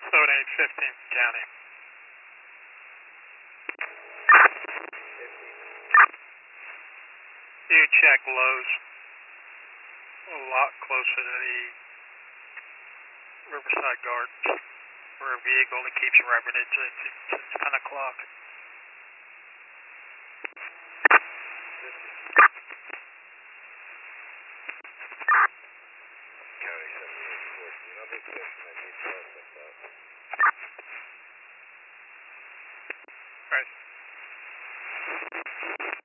15th County. You check Lowe's. A lot closer to the Riverside Gardens for a vehicle that keeps revenue since 10 o'clock. County 7814. I'll be fixing that detail stuff up.